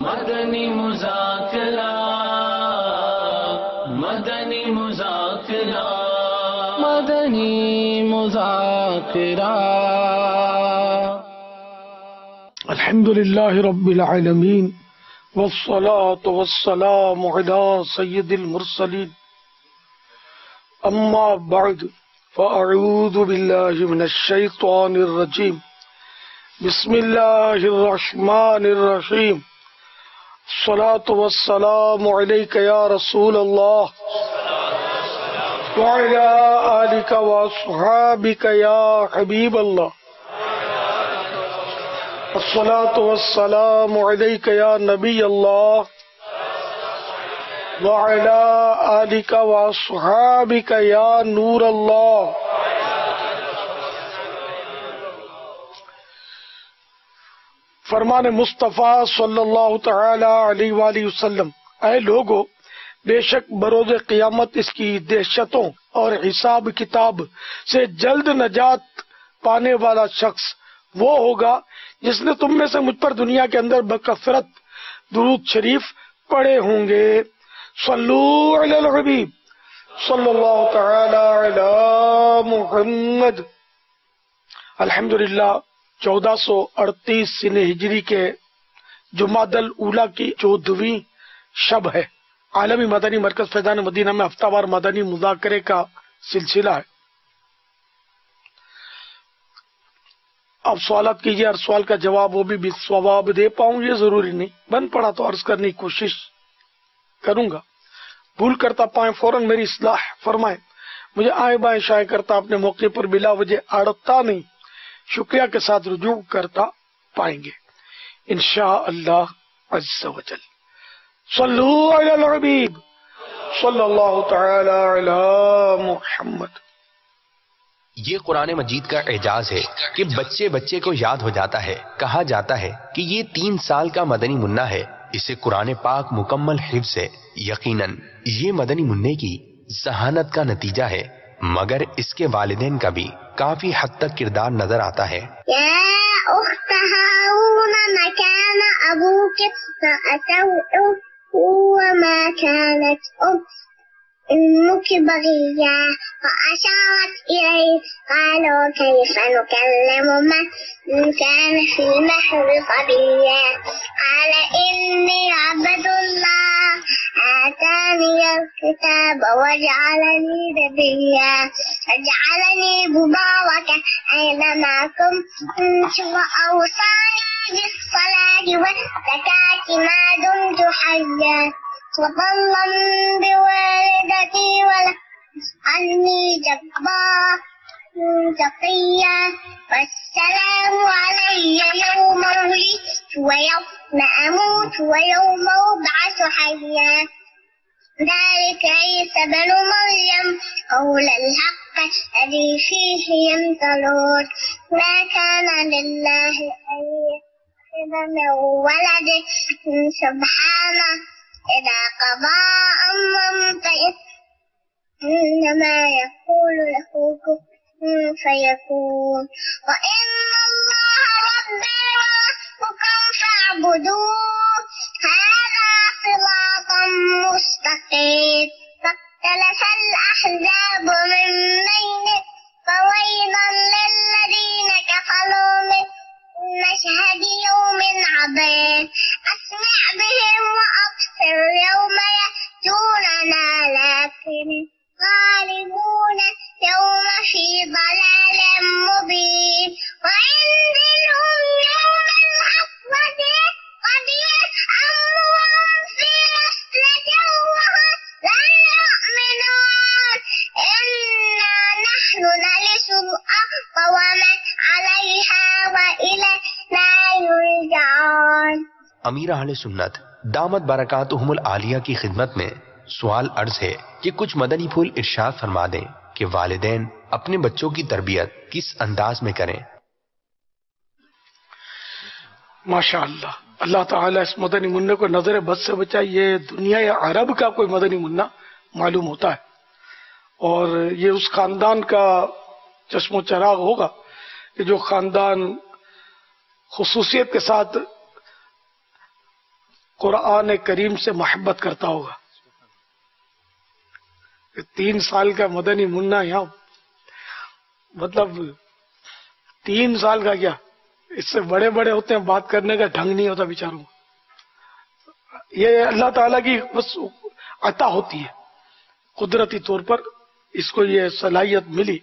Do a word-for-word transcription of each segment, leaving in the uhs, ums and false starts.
مدنی مذاکرہ مدنی مذاکرہ مدنی مذاکرہ الحمد للہ رب العالمین والصلاة والسلام علی سید المرسلین اما بعد فاعوذ باللہ من الشیطان الرجیم بسم اللہ الرحمن الرحیم الصلاة والسلام علیک یا رسول اللہ وعلی آلک واصحابک یا حبیب اللہ الصلاة والسلام علیک یا نبی اللہ وعلی آلک واصحابک یا نور اللہ. فرمان مصطفیٰ صلی اللہ تعالی علیہ وآلہ وسلم: اے لوگو، بے شک بروز قیامت اس کی دہشتوں اور حساب کتاب سے جلد نجات پانے والا شخص وہ ہوگا جس نے تم میں سے مجھ پر دنیا کے اندر بکثرت درود شریف پڑھے ہوں گے. صلو علی الحبیب صلی اللہ تعالی علی محمد. الحمدللہ چودہ سو اڑتیس سن ہجری کے جمادی الاولیٰ کی چودہویں شب ہے. عالمی مدنی مرکز فیضان مدینہ میں ہفتہ وار مدنی مذاکرے کا سلسلہ ہے. اب سوالات کیجیے، ہر سوال کا جواب وہ بھی ثواب دے پاؤں یہ ضروری نہیں، بن پڑا تو عرض کرنے کی کوشش کروں گا. بھول کرتا پائیں فوراً میری اصلاح فرمائیں. مجھے آئیں بائیں شائع کرتا اپنے موقع پر بلا وجہ اڑتا نہیں، شکریہ کے ساتھ رجوع کرتا پائیں گے انشاءاللہ عز و جل. صلو علی الحبیب صلی اللہ تعالی علی محمد. یہ قرآن مجید کا اعجاز ہے کہ بچے بچے کو یاد ہو جاتا ہے. کہا جاتا ہے کہ یہ تین سال کا مدنی منا ہے. اسے قرآن پاک مکمل حفظ ہے. یقیناً یہ مدنی منع کی ذہانت کا نتیجہ ہے، مگر اس کے والدین کا بھی کافی حد تک کردار نظر آتا ہے. یا اخت ہارون ما کان ابوک فأسوء وما كانت أمك بغيا فأشارت إليه قالوا كيف نكلم من كان في المهد صبيا قال إني عبد الله آتاني الكتاب وجعلني نبيا وجعلني مباركا أينما كنت وأوصاني بالصلاة والزكاة ما دمت حيا وبرا بوالدتي ولم يجعلني جبارا تقيا والسلام علي يوم ولدت ويوم أموت ويوم أبعث حيا ذلك عيسى بن مريم قول الحق الذي فيه يمترون ما كان لله أن يتخذ من ولد سبحانه إذا قضى أمرا فإنما يقول له كن فيكون وإن الله ربي وربكم فاعبدوه هذا صراط مستقيم. فاختلف الأحزاب من بينهم فويل للذين كفروا من مشهد يوم عظيم أسمع بهم وأبصر يوم يأتوننا لكن غالبون يوم في ضلال مبين وعندهم يوم الحسرة قد يسأمهم في غفلة وهم لا يؤمنون إنا نحن نرث الأرض ومن عليها وإلينا يرجعون. امیر اہل سنت دامت برکاتہم العالیہ کی خدمت میں سوال عرض ہے کہ کچھ مدنی پھول ارشاد فرما دیں کہ والدین اپنے بچوں کی تربیت کس انداز میں کریں. ماشاء اللہ، اللہ تعالیٰ اس مدنی منع کو نظر بد سے بچائے. یہ دنیا یا عرب کا کوئی مدنی منع معلوم ہوتا ہے، اور یہ اس خاندان کا چشم و چراغ ہوگا کہ جو خاندان خصوصیت کے ساتھ قرآن کریم سے محبت کرتا ہوگا. تین سال کا مدنی منا یہاں، مطلب تین سال کا کیا، اس سے بڑے بڑے ہوتے ہیں، بات کرنے کا ڈھنگ نہیں ہوتا بیچاروں. یہ اللہ تعالیٰ کی بس عطا ہوتی ہے، قدرتی طور پر اس کو یہ صلاحیت ملی.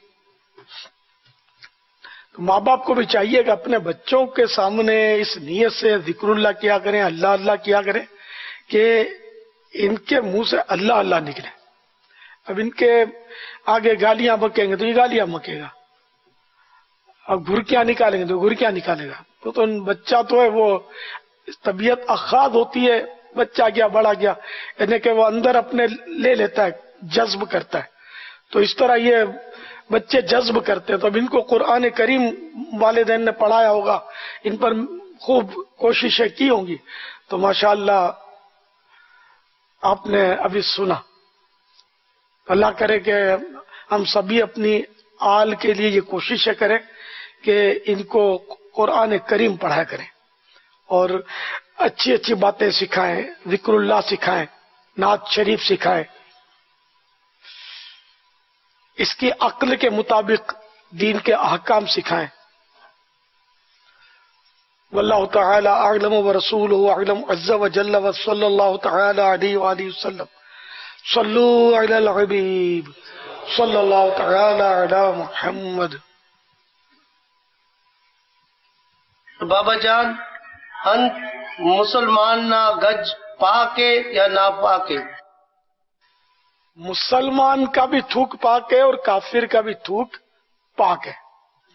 تو ماں باپ کو بھی چاہیے کہ اپنے بچوں کے سامنے اس نیت سے ذکر اللہ کیا کریں، اللہ اللہ کیا کریں کہ ان کے منہ سے اللہ اللہ نکلے. اب ان کے آگے گالیاں بکیں گے تو یہ گالیاں بکے گا، اب گھرکیاں نکالیں گے تو گھرکیاں نکالے گا. تو, تو بچہ تو ہے وہ طبیعت اخاذ ہوتی ہے، بچہ گیا بڑا گیا، یعنی کہ وہ اندر اپنے لے لیتا ہے، جذب کرتا ہے. تو اس طرح یہ بچے جذب کرتے ہیں. تو اب ان کو قرآن کریم والدین نے پڑھایا ہوگا، ان پر خوب کوششیں کی ہوں گی. تو ماشاءاللہ آپ نے ابھی سنا. اللہ کرے کہ ہم سبھی اپنی آل کے لیے یہ کوششیں کریں کہ ان کو قرآن کریم پڑھایا کریں اور اچھی اچھی باتیں سکھائیں، ذکر اللہ سکھائیں، نعت شریف سکھائیں، اس کی عقل کے مطابق دین کے احکام سکھائیں. واللہ تعالی اعلم ورسولہ اعلم عز وجل وصلی اللہ تعالی علیہ وآلہ وسلم. صلو علی الحبیب صلی اللہ تعالی علی محمد. بابا جان، انت مسلمان نہ گج پاکے یا نہ پاکے؟ مسلمان کا بھی تھوک پاک ہے اور کافر کا بھی تھوک پاک ہے.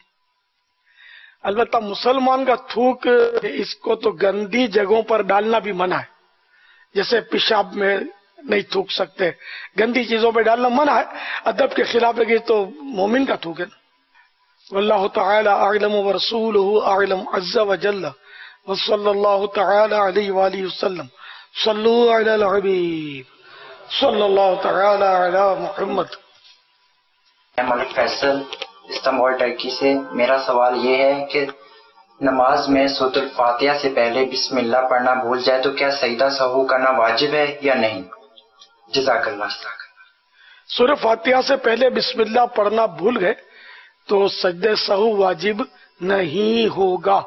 البتہ مسلمان کا تھوک اس کو تو گندی جگہوں پر ڈالنا بھی منع ہے، جیسے پیشاب میں نہیں تھوک سکتے، گندی چیزوں پہ ڈالنا منع ہے، ادب کے خلاف ہے تو مومن کا تھوک ہے. واللہ تعالی اعلم ورسولہ اعلم عز وجل وصلی اللہ تعالی علیہ وآلہ وسلم. صلو علی الحبیب صلی اللہ تعالی علی محمد. ملک فیصل استنبول ٹرکی سے. میرا سوال یہ ہے کہ نماز میں سورۃ الفاتحہ سے پہلے بسم اللہ پڑھنا بھول جائے تو کیا سجدہ سہو کرنا واجب ہے یا نہیں؟ جزاک اللہ. سورہ فاتحہ سے پہلے بسم اللہ پڑھنا بھول گئے تو سجدہ سہو واجب نہیں ہوگا.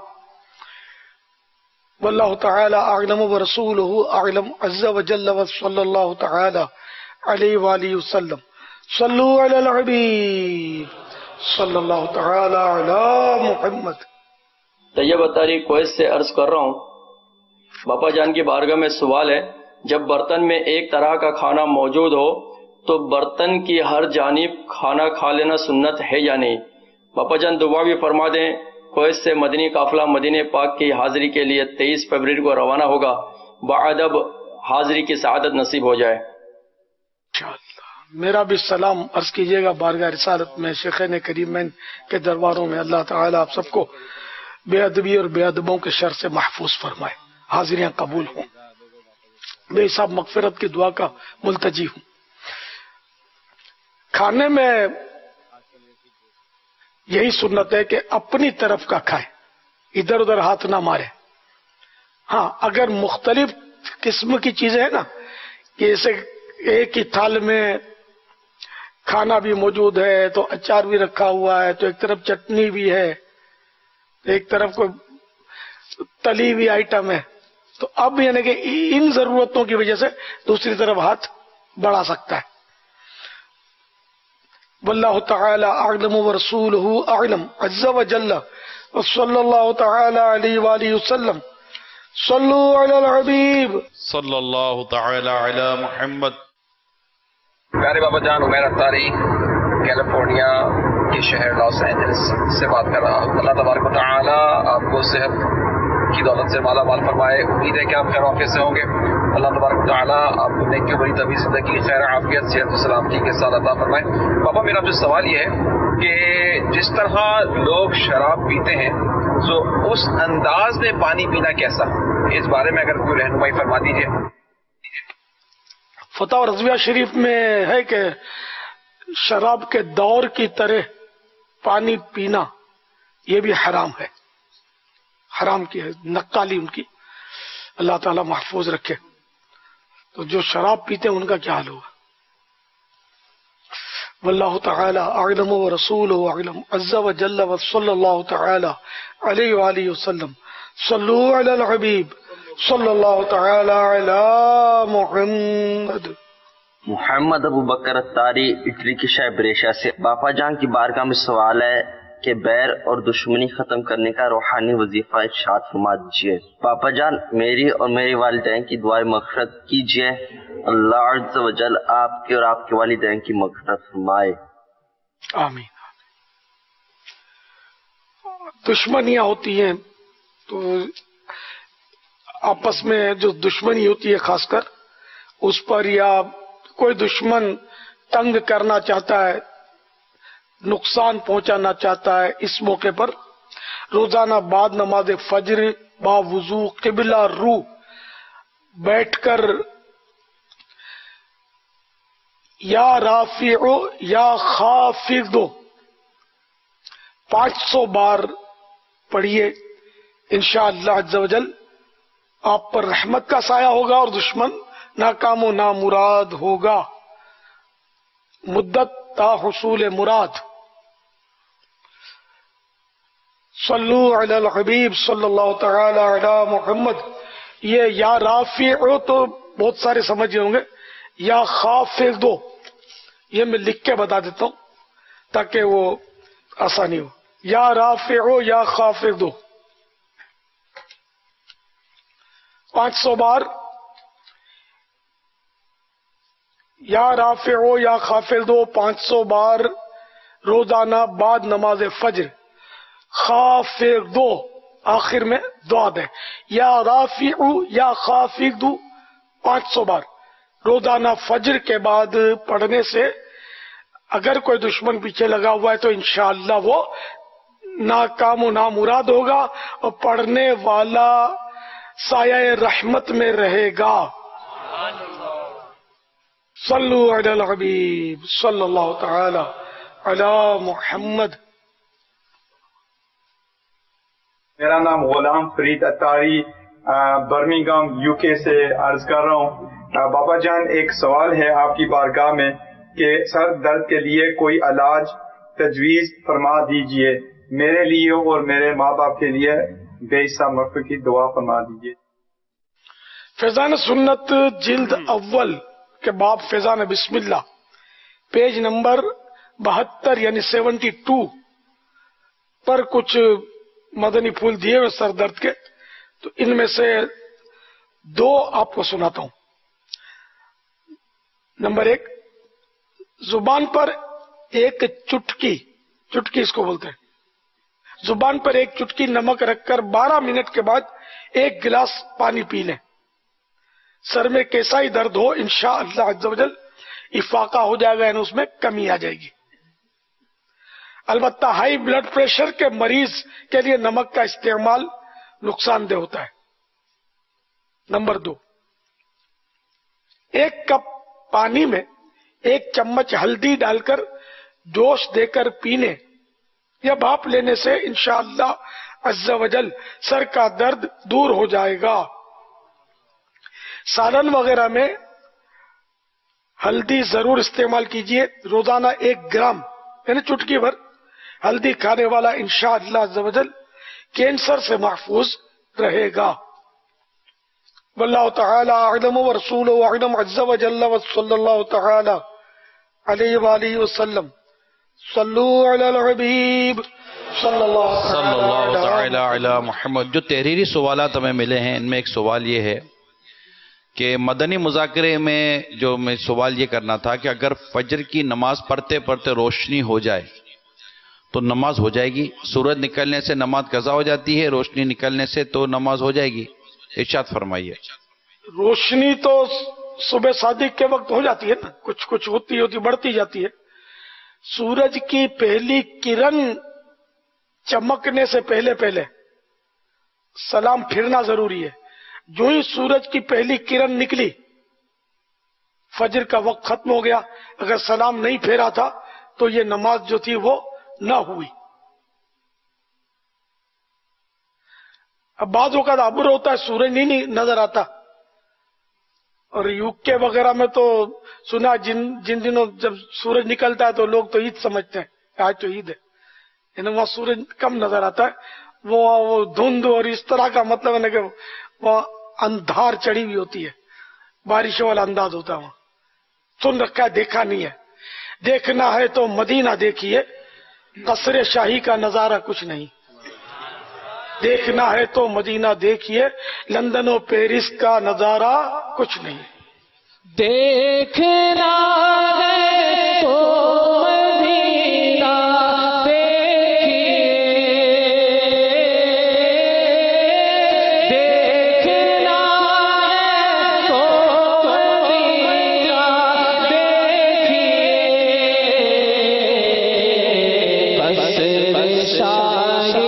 واللہ تعالی اعلم ورسولہ اعلم عز وجل وصلی اللہ تعالی علیہ وآلہ وسلم. صلو علی الحبیب صلی اللہ تعالی علی محمد. طیب اتاری کویت سے عرض کر رہا ہوں، باپا جان کی بارگاہ میں سوال ہے، جب برتن میں ایک طرح کا کھانا موجود ہو تو برتن کی ہر جانب کھانا کھا لینا سنت ہے یا نہیں؟ باپا جان دعا بھی فرما دیں. کویت سے مدنی قافلہ مدینہ پاک کی حاضری کے لیے تیئیس فروری کو روانہ ہوگا. باادب حاضری کی سعادت نصیب ہو جائے. میرا بھی سلام عرض کیجیے گا بارگاہ رسالت میں شیخین کریمین کے درباروں میں. اللہ تعالیٰ آپ سب کو بے ادبی اور بے ادبوں کے شر سے محفوظ فرمائے، حاضریاں قبول ہوں. میں حساب مغفرت کی دعا کا ملتجی ہوں. کھانے میں یہی سنت ہے کہ اپنی طرف کا کھائے، ادھر ادھر ہاتھ نہ مارے. ہاں اگر مختلف قسم کی چیزیں ہیں نا، کہ جیسے ایک ہی تھال میں کھانا بھی موجود ہے تو اچار بھی رکھا ہوا ہے، تو ایک طرف چٹنی بھی ہے، ایک طرف کوئی تلی ہوئی آئٹم ہے، تو اب یعنی کہ ان ضرورتوں کی وجہ سے دوسری طرف ہاتھ بڑھا سکتا ہے. واللہ تعالی اعلم ورسولہ اعلم عز وجل وصلی اللہ تعالی علیہ وآلہ وسلم. صلو علی الحبیب صلی اللہ تعالی علی محمد. پیارے بابا جان، عمیر اتاری کیلیفورنیا کے شہر لاس اینجلس سے بات کر رہا ہوں. اللہ تبارک و تعالی آپ کو صحت کی دولت سے مالا مال فرمائے. امید ہے کہ آپ خیر وافیت سے ہوں گے. اللہ تبارک و تعالی آپ کو نیکی بڑی طویل زندگی، خیر عافیت، صحت و سلامتی کے ساتھ عطا فرمائے. بابا میرا جو سوال یہ ہے کہ جس طرح لوگ شراب پیتے ہیں تو اس انداز میں پانی پینا کیسا، اس بارے میں اگر کوئی رہنمائی فرما دیجیے. فتح رضویہ شریف میں ہے کہ شراب کے دور کی طرح پانی پینا یہ بھی حرام ہے، حرام کی ہے نقالی ان کی. اللہ تعالیٰ محفوظ رکھے. تو جو شراب پیتے ہیں ان کا کیا حال ہوگا؟ واللہ تعالی اعلم ورسولہ اعلم عز وجل وصلی اللہ تعالی علیہ وآلہ وسلم. صلو علی الحبیب صلی اللہ تعالی علی محمد. محمد ابو بکر اتاری اٹلی کے شہر بریشہ سے. باپا جان کی بارگاہ میں سوال ہے کہ بیر اور دشمنی ختم کرنے کا روحانی وظیفہ ارشاد فرما دیجیے. باپا جان میری اور میرے والدین کی دعائیں مغفرت کیجیے. اللہ عز و جل آپ کے اور آپ کے والدین کی مغفرت فرمائے. آمین. دشمنیاں ہوتی ہیں تو آپس میں جو دشمنی ہوتی ہے خاص کر اس پر، یا کوئی دشمن تنگ کرنا چاہتا ہے، نقصان پہنچانا چاہتا ہے، اس موقع پر روزانہ بعد نماز فجر با وضو قبلہ رو بیٹھ کر یا رافع یا خافض پانچ سو بار پڑھیے. انشاءاللہ عز و جل آپ پر رحمت کا سایہ ہوگا اور دشمن ناکام و نامراد ہوگا مدت تا حصول مراد. صلو علی الحبیب صلی اللہ تعالی علی محمد. یہ یا رافع تو بہت سارے سمجھ ہوں گے، یا خافض دو یہ میں لکھ کے بتا دیتا ہوں تاکہ وہ آسانی ہو. یا رافع یا خافض دو پانچ سو بار. یا رافع یا خافض دو پانچ سو بار روزانہ بعد نماز فجر. خافض دو آخر میں دعا دے. یا رافع یا خافض دو پانچ سو بار روزانہ فجر کے بعد پڑھنے سے اگر کوئی دشمن پیچھے لگا ہوا ہے تو انشاءاللہ وہ ناکام و نامراد ہوگا اور پڑھنے والا سایہ رحمت میں رہے گا. صلو علی الحبیب صلی اللہ تعالی علی محمد. میرا نام غلام فرید اتاری برمنگھم یو کے سے عرض کر رہا ہوں. بابا جان ایک سوال ہے آپ کی بارگاہ میں کہ سر درد کے لیے کوئی علاج تجویز فرما دیجئے میرے لیے اور میرے ماں باپ کے لیے بے حصہ مغفرت کی دعا فرما دیجئے. فیضان سنت جلد اول کے باب فیضان بسم اللہ پیج نمبر بہتر یعنی سیونٹی ٹو پر کچھ مدنی پھول دیے ہوئے سر درد کے، تو ان میں سے دو آپ کو سناتا ہوں. نمبر ایک، زبان پر ایک چٹکی چٹکی اس کو بولتے ہیں زبان پر ایک چٹکی نمک رکھ کر بارہ منٹ کے بعد ایک گلاس پانی پی لیں. سر میں کیسا ہی درد ہو انشاءاللہ عز و جل افاقہ ہو جائے گا، یعنی اس میں کمی آ جائے گی. البتہ ہائی بلڈ پریشر کے مریض کے لیے نمک کا استعمال نقصان دہ ہوتا ہے. نمبر دو، ایک کپ پانی میں ایک چمچ ہلدی ڈال کر جوش دے کر پینے یا بھاپ لینے سے انشاءاللہ عز و جل سر کا درد دور ہو جائے گا. سالن وغیرہ میں ہلدی ضرور استعمال کیجیے. روزانہ ایک گرام یعنی چٹکی بھر ہلدی کھانے والا انشاءاللہ عز و جل کینسر سے محفوظ رہے گا. واللہ تعالی اعلم ورسولہ اعلم عز و جل وصلی اللہ تعالی علیہ وآلہ وسلم. صلو علی الحبیب صلی اللہ تعالی علی محمد. جو تحریری سوالات ہمیں ملے ہیں ان میں ایک سوال یہ ہے کہ مدنی مذاکرے میں جو میں سوال یہ کرنا تھا کہ اگر فجر کی نماز پڑھتے پڑھتے روشنی ہو جائے تو نماز ہو جائے گی؟ سورج نکلنے سے نماز قضا ہو جاتی ہے، روشنی نکلنے سے تو نماز ہو جائے گی؟ ارشاد فرمائیے. روشنی تو صبح صادق کے وقت ہو جاتی ہے نا، کچھ کچھ ہوتی ہوتی بڑھتی جاتی ہے. سورج کی پہلی کرن چمکنے سے پہلے پہلے سلام پھرنا ضروری ہے. جو ہی سورج کی پہلی کرن نکلی فجر کا وقت ختم ہو گیا، اگر سلام نہیں پھیرا تھا تو یہ نماز جو تھی وہ نہ ہوئی. اب بعض اوقات ابر ہوتا ہے، سورج نہیں, نہیں نظر آتا. اور یو کے وغیرہ میں تو سنا جن جن دنوں جب سورج نکلتا ہے تو لوگ تو عید سمجھتے ہیں، آج تو عید ہے، یعنی وہاں سورج کم نظر آتا ہے، وہ وہ دھند اور اس طرح کا مطلب ہے نا کہ وہاں اندھار چڑھی ہوئی ہوتی ہے، بارشوں والا انداز ہوتا ہے وہاں. سن رکھا ہے، دیکھا نہیں ہے. دیکھنا ہے تو مدینہ دیکھیے، قصر شاہی کا نظارہ کچھ نہیں. دیکھنا ہے تو مدینہ دیکھیے، لندن و پیرس کا نظارہ کچھ نہیں. دیکھنا ہے تو مدینہ دیکھیے، دیکھنا ہے تو مدینہ دیکھیے، قصر شاہی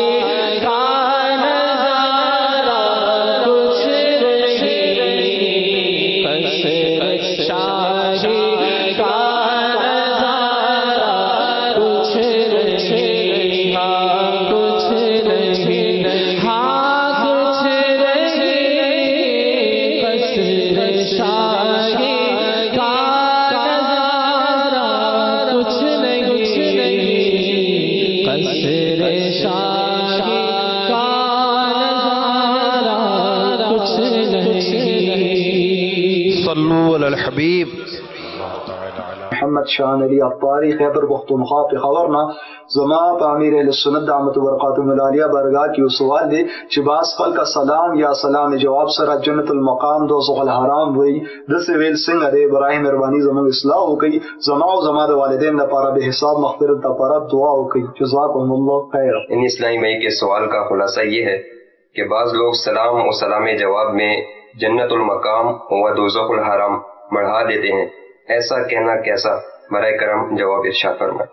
الحبیب محمد شان علی افطاری خیبر پختونخوا پخاور نا زما په امیر اهل سنت دعوت برکاتهم العالیه برگاہ کی سوال دی چې باز خلق سلام یا سلام جواب سره جنت المقام دوزخ الحرام وی د سویل څنګه دی ابراهیم مهرباني زموږ اصلاح وکي زما او زما د والدین لپاره به حساب مغفرت لپاره دعا وکي جزاکم الله خیر. ان اسلامی مئی کے سوال کا خلاصہ یہ ہے کہ بعض لوگ سلام و سلام جواب میں جنت المقام و دوزخ الحرام بڑھا دیتے ہیں، ایسا کہنا کیسا؟ برائے کرم جواب ارشاد فرمائیں.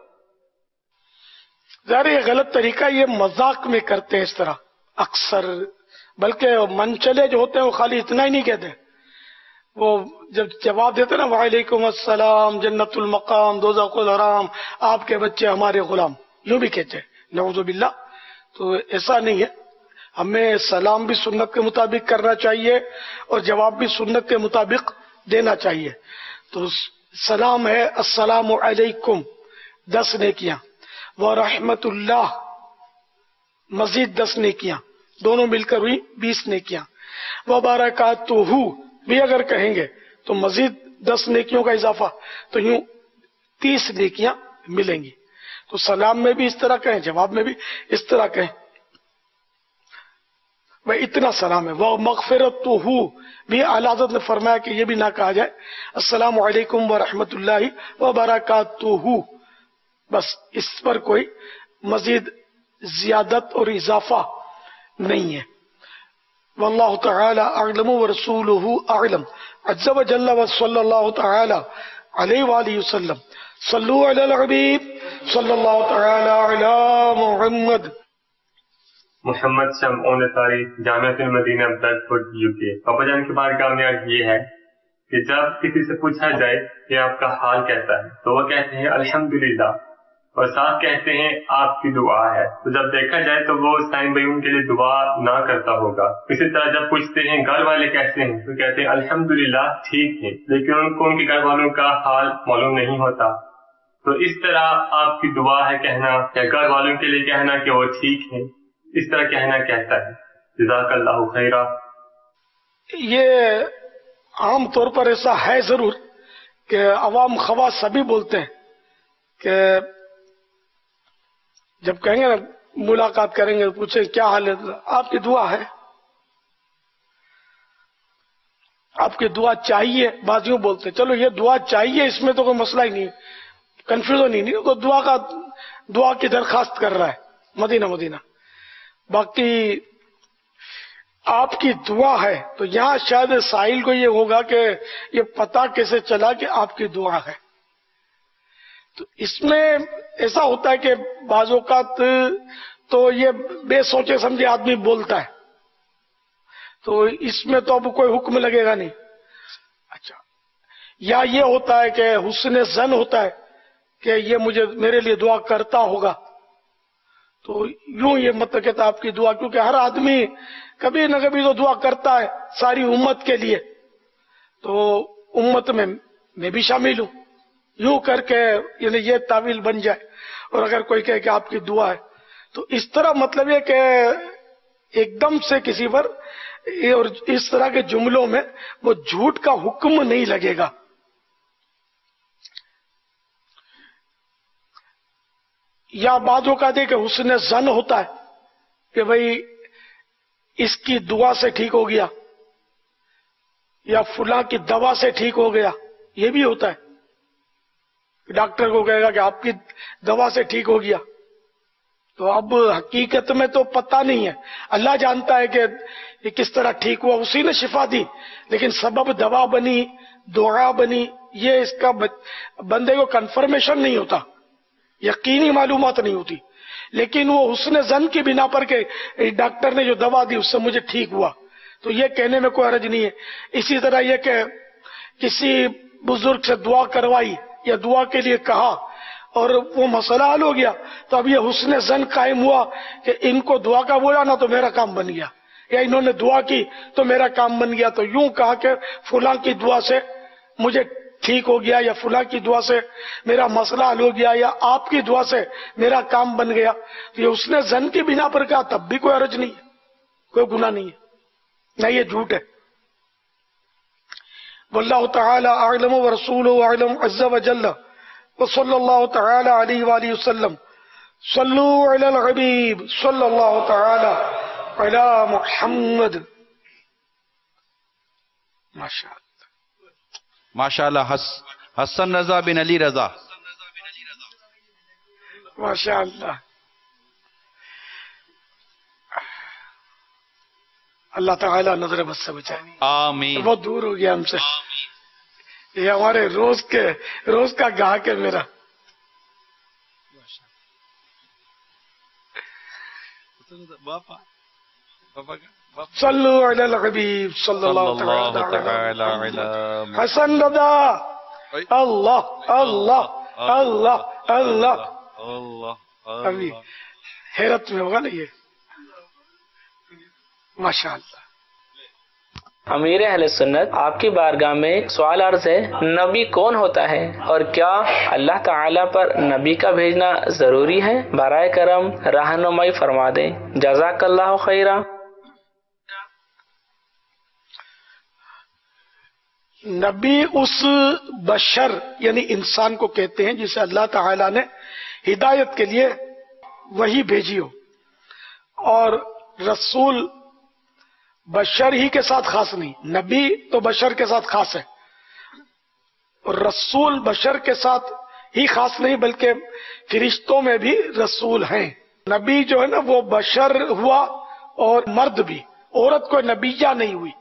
ظاہر یہ غلط طریقہ، یہ مذاق میں کرتے ہیں اس طرح اکثر، بلکہ منچلے جو ہوتے ہیں وہ خالی اتنا ہی نہیں کہتے، وہ جب جواب دیتے نا وعلیکم السلام جنت المقام دوزخ الحرام آپ کے بچے ہمارے غلام، یوں بھی کہتے ہیں، نعوذ باللہ. تو ایسا نہیں ہے، ہمیں سلام بھی سنت کے مطابق کرنا چاہیے اور جواب بھی سنت کے مطابق دینا چاہیے. تو سلام ہے السلام علیکم دس نیکیاں، ورحمت اللہ مزید دس نیکیاں، دونوں مل کر ہوئی بیس نیکیاں. وبرکاتہ بھی اگر کہیں گے تو مزید دس نیکیوں کا اضافہ، تو یوں تیس نیکیاں ملیں گی. تو سلام میں بھی اس طرح کہیں، جواب میں بھی اس طرح کہیں. وہ اتنا سلام ہے. وہ مغفرت تو ہو بھی اعلیٰ حضرت نے فرمایا کہ یہ بھی نہ کہا جائے السلام علیکم ورحمۃ اللہ وبرکاتہ، بس اس پر کوئی مزید زیادت اور اضافہ نہیں ہے. واللہ تعالی اعلم ورسولہ اعلم عز وجل وصلی اللہ تعالی علیہ وآلہ وسلم. صلو علی الحبیب صلی اللہ تعالی علی محمد. محمد شمعون طاری جامعۃ المدینہ بریڈفورڈ یو کے. پاپا جان کی بارگاہ میں عرض یہ ہے کہ جب کسی سے پوچھا جائے کہ آپ کا حال کیسا ہے تو وہ کہتے ہیں الحمدللہ، اور ساتھ کہتے ہیں آپ کی دعا ہے. تو جب دیکھا جائے تو وہ سائن بھائی ان کے لیے دعا نہ کرتا ہوگا. اسی طرح جب پوچھتے ہیں گھر والے کیسے ہیں تو کہتے ہیں الحمدللہ ٹھیک ہیں، لیکن ان کو ان کے گھر والوں کا حال معلوم نہیں ہوتا. تو اس طرح آپ کی دعا ہے کہنا یا گھر والوں کے لیے کہنا کہ وہ ٹھیک ہیں، اس طرح کہنا کہتا ہے. جزاک اللہ خیرہ. یہ عام طور پر ایسا ہے ضرور کہ عوام خواص سبھی بولتے ہیں کہ جب کہیں گے نا ملاقات کریں گے پوچھیں کیا حال ہے، آپ کی دعا ہے، آپ کی دعا چاہیے. بازیوں بولتے ہیں چلو یہ دعا چاہیے، اس میں تو کوئی مسئلہ ہی نہیں، کنفیوژن ہی نہیں، تو دعا کا دعا کی درخواست کر رہا ہے مدینہ مدینہ. باقی آپ کی دعا ہے تو یہاں شاید سائل کو یہ ہوگا کہ یہ پتہ کیسے چلا کہ آپ کی دعا ہے. تو اس میں ایسا ہوتا ہے کہ بعض اوقات تو یہ بے سوچے سمجھے آدمی بولتا ہے، تو اس میں تو اب کوئی حکم لگے گا نہیں. اچھا، یا یہ ہوتا ہے کہ حسن ظن ہوتا ہے کہ یہ مجھے میرے لیے دعا کرتا ہوگا، تو یوں یہ مطلب کہتا آپ کی دعا، کیونکہ ہر آدمی کبھی نہ کبھی تو دعا کرتا ہے ساری امت کے لیے، تو امت میں میں بھی شامل ہوں، یوں کر کے یعنی یہ تعویل بن جائے۔ اور اگر کوئی کہے کہ آپ کی دعا ہے تو اس طرح مطلب یہ کہ ایک دم سے کسی پر اور اس طرح کے جملوں میں وہ جھوٹ کا حکم نہیں لگے گا۔ یا بعض اوقات ہے کہ حسن ظن ہوتا ہے کہ بھئی اس کی دعا سے ٹھیک ہو گیا یا فلاں کی دوا سے ٹھیک ہو گیا، یہ بھی ہوتا ہے۔ ڈاکٹر کو کہے گا کہ آپ کی دوا سے ٹھیک ہو گیا، تو اب حقیقت میں تو پتہ نہیں ہے، اللہ جانتا ہے کہ یہ کس طرح ٹھیک ہوا، اسی نے شفا دی، لیکن سبب دوا بنی، دعا بنی، یہ اس کا بندے کو کنفرمیشن نہیں ہوتا، یقینی معلومات نہیں ہوتی، لیکن وہ حسن ظن کی بنا پر کہ ڈاکٹر نے جو دوا دی اس سے مجھے ٹھیک ہوا، تو یہ کہنے میں کوئی حرج نہیں ہے۔ اسی طرح یہ کہ کسی بزرگ سے دعا کروائی یا دعا کے لیے کہا اور وہ مسئلہ حل ہو گیا، تو اب یہ حسن ظن قائم ہوا کہ ان کو دعا کا بولا نا تو میرا کام بن گیا، یا انہوں نے دعا کی تو میرا کام بن گیا، تو یوں کہا کہ فلاں کی دعا سے مجھے ٹھیک ہو گیا، یا فلاں کی دعا سے میرا مسئلہ حل ہو گیا، یا آپ کی دعا سے میرا کام بن گیا، تو یہ حسن ظن کی بنا پر کہا تب بھی کوئی حرج نہیں ہے، کوئی گناہ نہیں ہے، نہ یہ جھوٹ ہے۔ واللہ تعالی اعلم ورسولہ اعلم عز وجل وصلی اللہ تعالی علیہ وآلہ وسلم۔ صلو علی الحبیب صلی اللہ تعالی علی محمد۔ ماشاء اللہ ماشاء اللہ۔ حسن رضا بن علی رضا، ماشاء اللہ۔ اللہ تعالیٰ نظر بد سے بچائے، آمین۔ بہت دور ہو گیا ہم سے، یہ ہمارے روز کے روز کا گاہک ہے میرا۔ صلو علی الحبیب صلی اللہ تعالی علی حسن رضا۔ اللہ اللہ اللہ اللہ، ابھی حیرت میں ہوگا نا یہ، ماشاء اللہ۔ امیر اہل سنت، آپ کی بارگاہ میں سوال عرض ہے، نبی کون ہوتا ہے اور کیا اللہ تعالی پر نبی کا بھیجنا ضروری ہے؟ برائے کرم رہنمائی فرما دیں، جزاک اللہ خیرہ۔ نبی اس بشر یعنی انسان کو کہتے ہیں جسے اللہ تعالی نے ہدایت کے لیے وہی بھیجی ہو، اور رسول بشر ہی کے ساتھ خاص نہیں، نبی تو بشر کے ساتھ خاص ہے، اور رسول بشر کے ساتھ ہی خاص نہیں بلکہ فرشتوں میں بھی رسول ہیں۔ نبی جو ہے نا وہ بشر ہوا اور مرد بھی، عورت کوئی نبیہ نہیں ہوئی،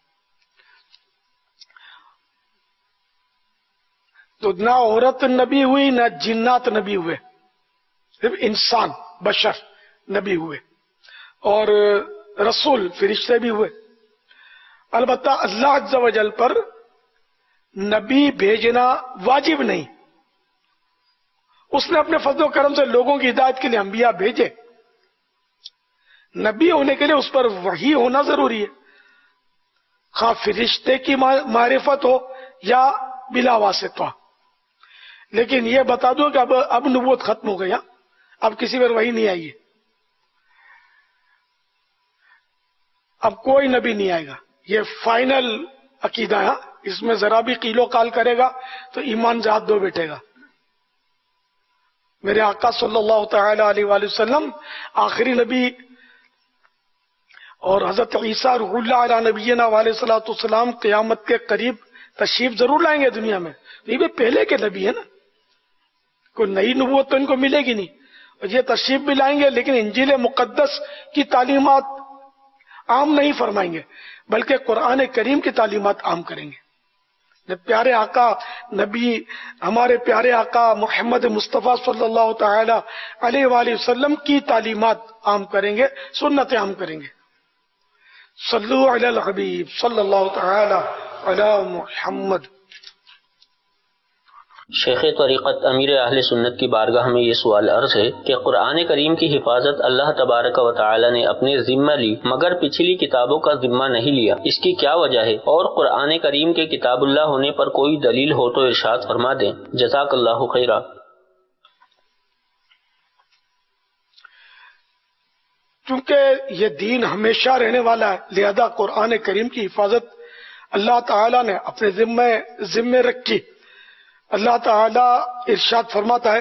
تو نہ عورت نبی ہوئی نہ جنات نبی ہوئے، صرف انسان بشر نبی ہوئے، اور رسول فرشتے بھی ہوئے۔ البتہ اللہ عز و جل پر نبی بھیجنا واجب نہیں، اس نے اپنے فضل و کرم سے لوگوں کی ہدایت کے لیے انبیاء بھیجے، نبی ہونے کے لیے اس پر وحی ہونا ضروری ہے، خواہ فرشتے کی معرفت ہو یا بلا واسطہ۔ لیکن یہ بتا دو کہ اب اب نبوت ختم ہو گیا، اب کسی پر وحی نہیں آئی ہے، اب کوئی نبی نہیں آئے گا، یہ فائنل عقیدہ ہے، اس میں ذرا بھی قیل و قال کرے گا تو ایمان ذات دو بیٹھے گا۔ میرے آقا صلی اللہ تعالی علیہ وآلہ وسلم آخری نبی، اور حضرت عیسیٰ روح اللہ علیہ نبینا علیہ صلاۃ والسلام قیامت کے قریب تشریف ضرور لائیں گے دنیا میں، یہ بھی پہلے کے نبی ہے نا، کوئی نئی نبوت تو ان کو ملے گی نہیں، اور یہ تشریف بھی لائیں گے لیکن انجیل مقدس کی تعلیمات عام نہیں فرمائیں گے بلکہ قرآن کریم کی تعلیمات عام کریں گے۔ جب پیارے آقا نبی ہمارے پیارے آقا محمد مصطفیٰ صلی اللہ تعالی علیہ وآلہ وسلم کی تعلیمات عام کریں گے، سنتیں عام کریں گے۔ صلو علی الحبیب صلی اللہ تعالی علی محمد۔ شیخ طریقت امیر اہل سنت کی بارگاہ میں یہ سوال عرض ہے کہ قرآن کریم کی حفاظت اللہ تبارک و تعالی نے اپنے ذمہ لی مگر پچھلی کتابوں کا ذمہ نہیں لیا، اس کی کیا وجہ ہے؟ اور قرآن کریم کے کتاب اللہ ہونے پر کوئی دلیل ہو تو ارشاد فرما دیں، جزاک اللہ خیرا۔ چونکہ یہ دین ہمیشہ رہنے والا ہے، لہذا قرآن کریم کی حفاظت اللہ تعالی نے اپنے ذمہ ذمہ رکھی۔ اللہ تعالی ارشاد فرماتا ہے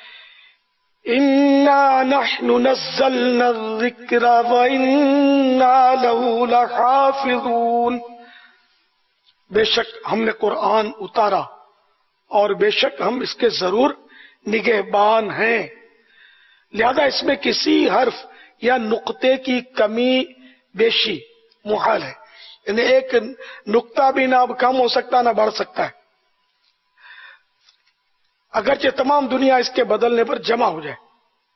اِنَّا نَحْنُ نَزَّلْنَا الذِّكْرَ وَإِنَّا لَهُ لَحَافِظُونَ، بے شک ہم نے قرآن اتارا اور بے شک ہم اس کے ضرور نگہبان ہیں، لہذا اس میں کسی حرف یا نقطے کی کمی بیشی محال ہے، یعنی ایک نقطہ بھی نہ کم ہو سکتا نہ بڑھ سکتا ہے، اگرچہ تمام دنیا اس کے بدلنے پر جمع ہو جائے۔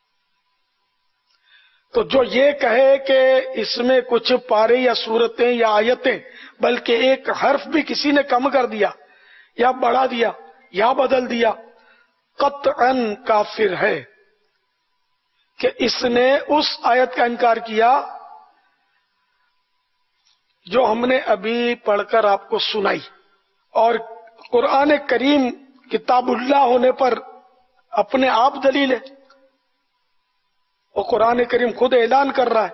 تو جو یہ کہے کہ اس میں کچھ پارے یا صورتیں یا آیتیں بلکہ ایک حرف بھی کسی نے کم کر دیا یا بڑھا دیا یا بدل دیا، قطعاً کافر ہے کہ اس نے اس آیت کا انکار کیا جو ہم نے ابھی پڑھ کر آپ کو سنائی۔ اور قرآن کریم کتاب اللہ ہونے پر اپنے آپ دلیل ہے، اور قرآن کریم خود اعلان کر رہا ہے،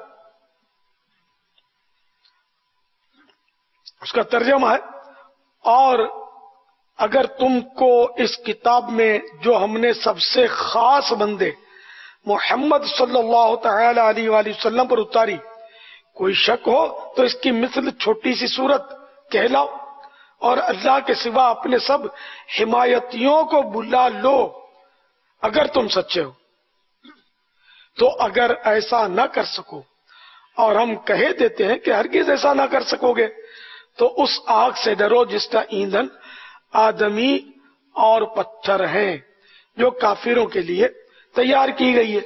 اس کا ترجمہ ہے اور اگر تم کو اس کتاب میں جو ہم نے سب سے خاص بندے محمد صلی اللہ تعالی علیہ وآلہ وسلم پر اتاری کوئی شک ہو تو اس کی مثل چھوٹی سی صورت کہلاؤ اور اللہ کے سوا اپنے سب حمایتیوں کو بلا لو اگر تم سچے ہو۔ تو اگر ایسا نہ کر سکو اور ہم کہہ دیتے ہیں کہ ہرگز ایسا نہ کر سکو گے تو اس آگ سے ڈرو جس کا ایندھن آدمی اور پتھر ہیں جو کافروں کے لیے تیار کی گئی ہے۔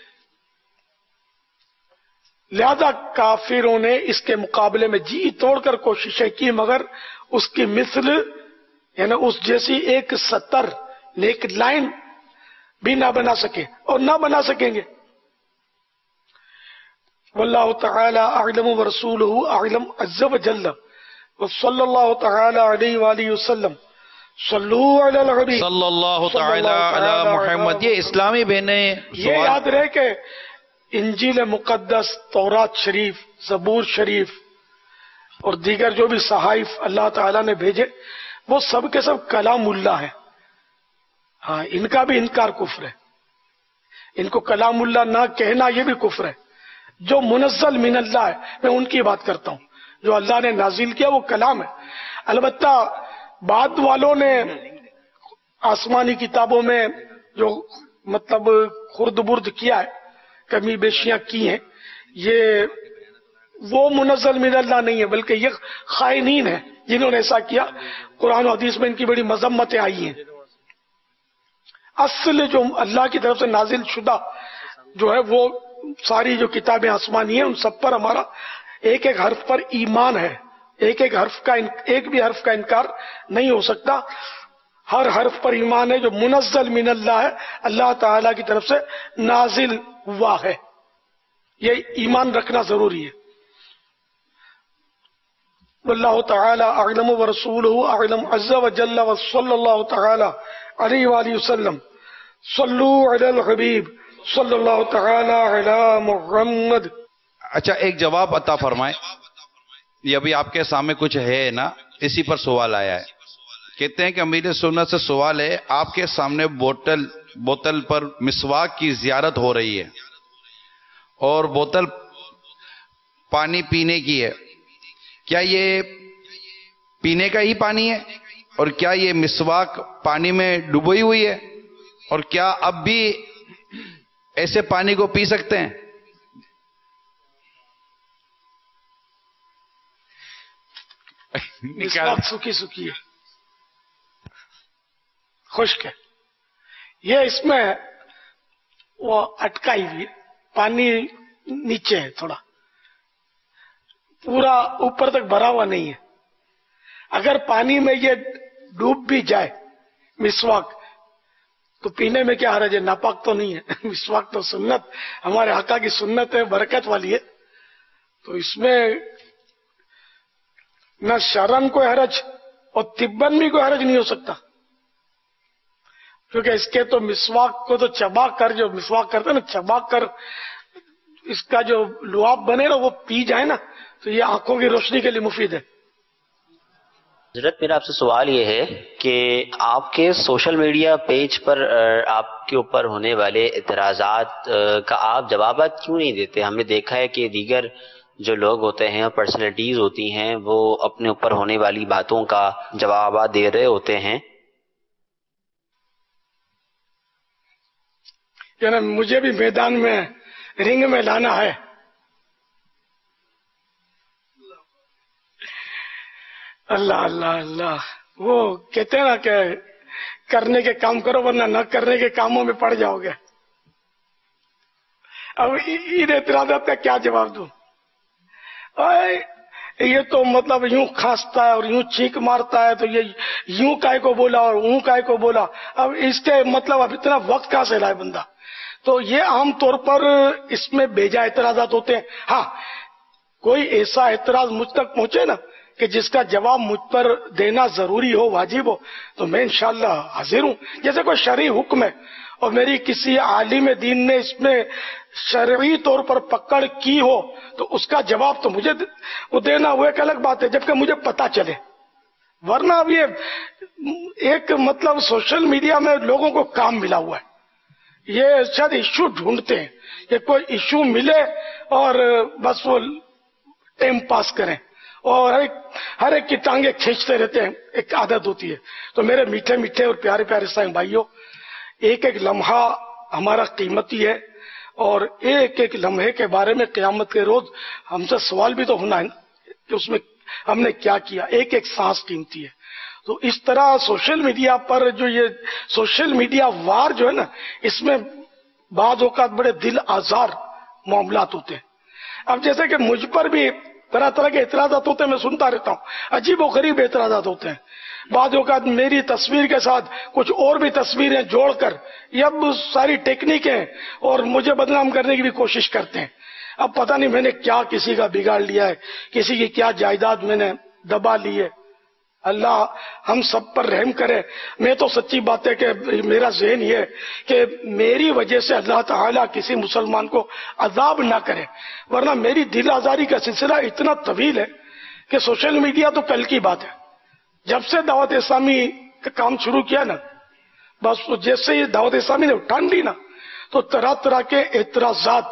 لہذا کافروں نے اس کے مقابلے میں جی توڑ کر کوششیں کی مگر اس کی مثل یعنی اس جیسی ایک سطر ایک لائن بھی نہ بنا سکے اور نہ بنا سکیں گے۔ واللہ تعالی اعلم ورسولہ اعلم عز وجل وصلی اللہ تعالی علیہ وآلہ وسلم صلو علی الحبیب صلی اللہ تعالی علی محمد۔ یہ اسلامی بہنیں یہ یاد رہے کہ انجیل مقدس، تورات شریف، زبور شریف اور دیگر جو بھی صحائف اللہ تعالیٰ نے بھیجے وہ سب کے سب کلام اللہ ہے۔ ہاں، ان کا بھی انکار کفر ہے، ان کو کلام اللہ نہ کہنا یہ بھی کفر ہے۔ جو منزل من اللہ ہے میں ان کی بات کرتا ہوں، جو اللہ نے نازل کیا وہ کلام ہے۔ البتہ بعد والوں نے آسمانی کتابوں میں جو مطلب خرد برد کیا ہے، کمی بیشیاں کی ہیں، یہ وہ منزل من اللہ نہیں ہے بلکہ یہ خائنین ہیں جنہوں نے ایسا کیا۔ قرآن و حدیث میں ان کی بڑی مذمتیں آئی ہیں۔ اصل جو اللہ کی طرف سے نازل شدہ جو ہے وہ ساری جو کتابیں آسمانی ہیں ان سب پر ہمارا ایک ایک حرف پر ایمان ہے، ایک ایک حرف کا ایک بھی حرف کا انکار نہیں ہو سکتا، ہر حرف پر ایمان ہے جو منزل من اللہ ہے، اللہ تعالی کی طرف سے نازل ہوا ہے، یہ ایمان رکھنا ضروری ہے۔ واللہ تعالی اعلم ورسولہ اعلم عز وجل وصلی اللہ تعالی علیہ وآلہ وسلم صلو علی الحبیب صلی اللہ تعالی علی محمد۔ اچھا، ایک جواب عطا فرمائیں، یہ ابھی آپ کے سامنے کچھ ہے نا، اسی پر سوال آیا ہے۔ کہتے ہیں کہ امیر سنت سے سوال ہے، آپ کے سامنے بوتل بوتل پر مسواک کی زیارت ہو رہی ہے اور بوتل پانی پینے کی ہے، کیا یہ پینے کا ہی پانی ہے اور کیا یہ مسواک پانی میں ڈوبی ہوئی ہے اور کیا اب بھی ایسے پانی کو پی سکتے ہیں؟ مسواک سوکھی سوکھی ہے، خشک ہے، یہ اس میں وہ اٹکائی ہوئی پانی نیچے ہے، تھوڑا پورا اوپر تک بھرا ہوا نہیں ہے۔ اگر پانی میں یہ ڈوب بھی جائے مسواک تو پینے میں کیا حرج ہے؟ ناپاک تو نہیں ہے. مسواک تو سنت، ہمارے آقا کی سنت ہے، برکت والی ہے، تو اس میں نہ شرم کوئی حرج اور طباً بھی کوئی حرج نہیں ہو سکتا، کیونکہ اس کے تو مسواک کو تو چبا کر، جو مسواک کرتے ہیں نا، چبا کر اس کا جو لعاب بنے نا وہ پی جائے نا، تو یہ آنکھوں کی روشنی کے لیے مفید ہے. حضرت میرا آپ سے سوال یہ ہے کہ آپ کے سوشل میڈیا پیج پر آپ کے اوپر ہونے والے اعتراضات کا آپ جوابات کیوں نہیں دیتے؟ ہم نے دیکھا ہے کہ دیگر جو لوگ ہوتے ہیں اور پرسنالٹیز ہوتی ہیں وہ اپنے اوپر ہونے والی باتوں کا جوابات دے رہے ہوتے ہیں. یعنی مجھے بھی میدان میں رنگ میں لانا ہے. اللہ اللہ اللہ، وہ کہتے ہیں نا کہ کرنے کے کام کرو ورنہ نہ کرنے کے کاموں میں پڑ جاؤ گے. اب ان اعتراضات کا کیا جواب دوں؟ یہ تو مطلب یوں کھانستا ہے اور یوں چینک مارتا ہے، تو یہ یوں کائے کو بولا اور اوں کائے کو بولا. اب اس کے مطلب اب اتنا وقت کہاں سے لائے بندہ؟ تو یہ عام طور پر اس میں بیجا اعتراضات ہوتے ہیں. ہاں، کوئی ایسا اعتراض مجھ تک پہنچے نا کہ جس کا جواب مجھ پر دینا ضروری ہو، واجب ہو، تو میں انشاءاللہ حاضر ہوں. جیسے کوئی شرعی حکم ہے اور میری کسی عالم دین نے اس میں شرعی طور پر پکڑ کی ہو تو اس کا جواب تو مجھے وہ دینا وہ ایک الگ بات ہے، جبکہ مجھے پتا چلے. ورنہ اب یہ ایک مطلب سوشل میڈیا میں لوگوں کو کام ملا ہوا ہے، یہ شاید ایشو ڈھونڈتے ہیں کہ کوئی ایشو ملے اور بس وہ ٹائم پاس کریں اور ہر ایک ہر ایک کی ٹانگیں کھینچتے رہتے ہیں، ایک عادت ہوتی ہے. تو میرے میٹھے میٹھے اور پیارے پیارے سائیں بھائیوں، ایک ایک لمحہ ہمارا قیمتی ہے اور ایک ایک لمحے کے بارے میں قیامت کے روز ہم سے سوال بھی تو ہونا ہے کہ اس میں ہم نے کیا کیا. ایک ایک سانس قیمتی ہے. تو اس طرح سوشل میڈیا پر جو یہ سوشل میڈیا وار جو ہے نا، اس میں بعض اوقات بڑے دل آزار معاملات ہوتے ہیں. اب جیسے کہ مجھ پر بھی طرح طرح کے اعتراضات ہوتے ہیں، میں سنتا رہتا ہوں، عجیب و غریب اعتراضات ہوتے ہیں. بعض اوقات میری تصویر کے ساتھ کچھ اور بھی تصویریں جوڑ کر یہ اب ساری ٹیکنیکیں اور مجھے بدنام کرنے کی بھی کوشش کرتے ہیں. اب پتہ نہیں میں نے کیا کسی کا بگاڑ لیا ہے، کسی کی کیا جائیداد میں نے دبا لی ہے. اللہ ہم سب پر رحم کرے. میں تو سچی بات ہے کہ میرا ذہن یہ ہے کہ میری وجہ سے اللہ تعالیٰ کسی مسلمان کو عذاب نہ کرے، ورنہ میری دل آزاری کا سلسلہ اتنا طویل ہے کہ سوشل میڈیا تو کل کی بات ہے. جب سے دعوت اسلامی کا کام شروع کیا نا، بس جیسے یہ دعوت اسلامی نے اٹھان لی نا، تو طرح طرح کے اعتراضات،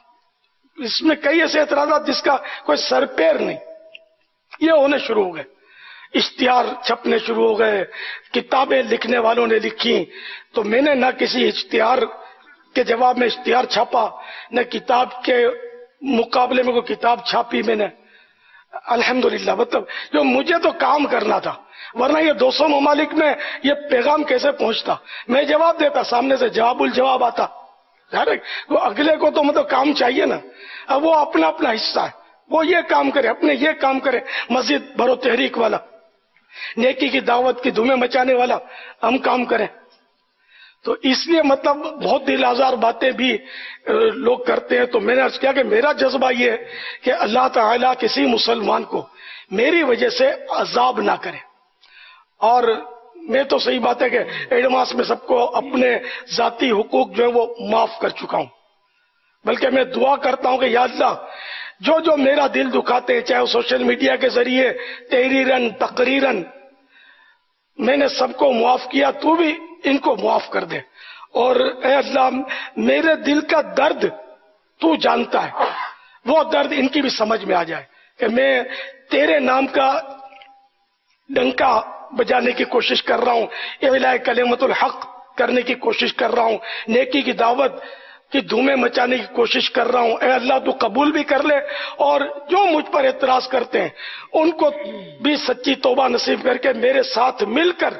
اس میں کئی ایسے اعتراضات جس کا کوئی سر پیر نہیں، یہ ہونے شروع ہو گئے. اشتہار چھپنے شروع ہو گئے، کتابیں لکھنے والوں نے لکھی، تو میں نے نہ کسی اشتہار کے جواب میں اشتہار چھاپا، نہ کتاب کے مقابلے میں کوئی کتاب چھاپی میں نے. الحمدللہ، مطلب جو مجھے تو کام کرنا تھا، ورنہ یہ دو سو ممالک میں یہ پیغام کیسے پہنچتا؟ میں جواب دیتا، سامنے سے جواب الجواب آتا. وہ اگلے کو تو مطلب کام چاہیے نا. اب وہ اپنا اپنا حصہ ہے، وہ یہ کام کرے، اپنے یہ کام کرے، مسجد بھرو تحریک والا، نیکی کی دعوت کی دھومیں مچانے والا ہم کام کریں. تو اس لیے مطلب بہت دل آزار باتیں بھی لوگ کرتے ہیں. تو میں نے عرض کیا کہ میرا جذبہ یہ ہے کہ اللہ تعالیٰ کسی مسلمان کو میری وجہ سے عذاب نہ کرے. اور میں تو صحیح بات ہے کہ ایڈوانس میں سب کو اپنے ذاتی حقوق جو ہے وہ معاف کر چکا ہوں، بلکہ میں دعا کرتا ہوں کہ یا اللہ جو جو میرا دل دکھاتے ہیں، چاہے وہ سوشل میڈیا کے ذریعے تحریراً تقریراً، میں نے سب کو معاف کیا، تو بھی ان کو معاف کر دے. اور اے اللہ میرے دل کا درد تو جانتا ہے، وہ درد ان کی بھی سمجھ میں آ جائے کہ میں تیرے نام کا ڈنکا بجانے کی کوشش کر رہا ہوں، اعلاء کلمت الحق کرنے کی کوشش کر رہا ہوں، نیکی کی دعوت کی دھومیں مچانے کی کوشش کر رہا ہوں. اے اللہ تو قبول بھی کر لے، اور جو مجھ پر اعتراض کرتے ہیں ان کو بھی سچی توبہ نصیب کر کے میرے ساتھ مل کر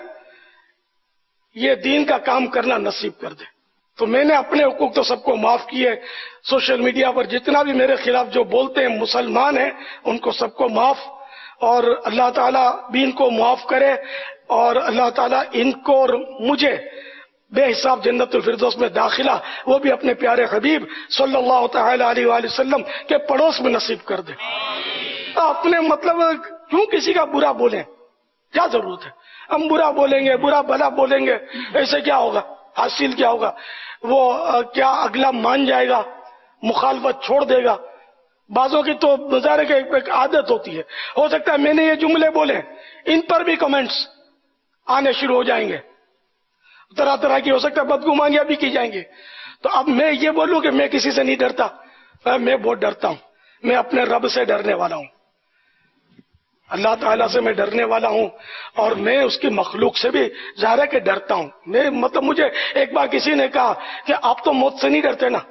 یہ دین کا کام کرنا نصیب کر دے. تو میں نے اپنے حقوق تو سب کو معاف کیے. سوشل میڈیا پر جتنا بھی میرے خلاف جو بولتے ہیں مسلمان ہیں ان کو سب کو معاف، اور اللہ تعالیٰ بھی ان کو معاف کرے، اور اللہ تعالیٰ ان کو اور مجھے بے حساب جنت الفردوس میں داخلہ وہ بھی اپنے پیارے حبیب صلی اللہ تعالی علیہ وآلہ وسلم کے پڑوس میں نصیب کر دے. اپنے مطلب کیوں کسی کا برا بولیں؟ کیا ضرورت ہے؟ ہم برا بولیں گے، برا بھلا بولیں گے، ایسے کیا ہوگا؟ حاصل کیا ہوگا؟ وہ کیا اگلا مان جائے گا، مخالفت چھوڑ دے گا؟ بعضوں کی تو مظاہرے کی ایک عادت ہوتی ہے، ہو سکتا ہے میں نے یہ جملے بولے ان پر بھی کمنٹس آنے شروع ہو جائیں گے، طرح طرح کی ہو سکتا ہے بدگمانیاں بھی کی جائیں گے. تو اب میں یہ بولوں کہ میں کسی سے نہیں ڈرتا، میں بہت ڈرتا ہوں. میں اپنے رب سے ڈرنے والا ہوں، اللہ تعالیٰ سے میں ڈرنے والا ہوں، اور میں اس کی مخلوق سے بھی ظاہر ہے کہ ڈرتا ہوں. میں مطلب مجھے ایک بار کسی نے کہا کہ آپ تو موت سے نہیں ڈرتے نا.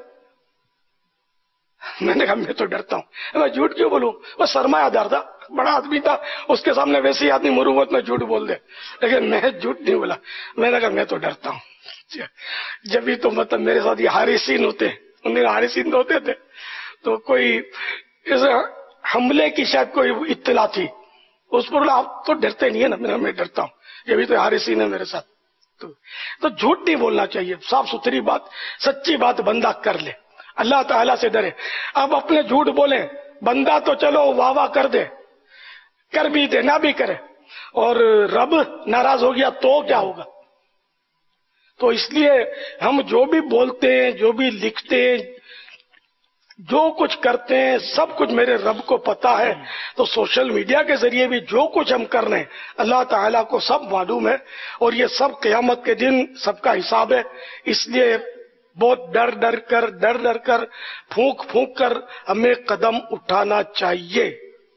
میں نے کہا میں تو ڈرتا ہوں. میں جھوٹ کیوں بولوں؟ وہ سرمایہ دار تھا، بڑا آدمی تھا، اس کے سامنے ویسے آدمی مروت میں جھوٹ بول دے، لیکن میں جھوٹ نہیں بولا. میں نے کہا میں تو ڈرتا ہوں. جب بھی تو مطلب میرے ساتھ یہ حارثین ہوتے، انہیں حارثین ہوتے تھے، تو کوئی اس حملے کی شاید کوئی اطلاع تھی، اس پر آپ تو ڈرتے نہیں ہے نا. میں میں ڈرتا ہوں، یہ بھی تو حارثین ہے میرے ساتھ. تو, تو جھوٹ نہیں بولنا چاہیے، صاف ستھری بات، سچی بات بندہ کر لے، اللہ تعالیٰ سے ڈرے. اب اپنے جھوٹ بولیں، بندہ تو چلو واہ واہ کر دے، کر بھی دے نہ بھی کرے، اور رب ناراض ہو گیا تو کیا ہوگا؟ تو اس لیے ہم جو بھی بولتے ہیں، جو بھی لکھتے ہیں، جو کچھ کرتے ہیں، سب کچھ میرے رب کو پتا ہے. تو سوشل میڈیا کے ذریعے بھی جو کچھ ہم کر رہے ہیں اللہ تعالیٰ کو سب معلوم ہے، اور یہ سب قیامت کے دن سب کا حساب ہے. اس لیے بہت ڈر ڈر کر ڈر ڈر کر پھونک پھونک کر ہمیں قدم اٹھانا چاہیے.